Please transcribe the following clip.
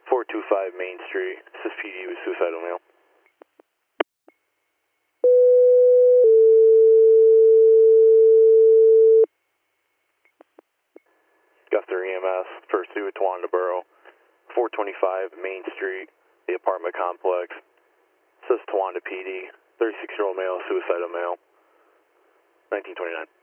425 Main Street. This is PD with suicidal male. Guster EMS, first two at Tawanda Borough. 425 Main Street, the apartment complex. Says Tawanda PD, 36-year-old male, suicidal male, 1929.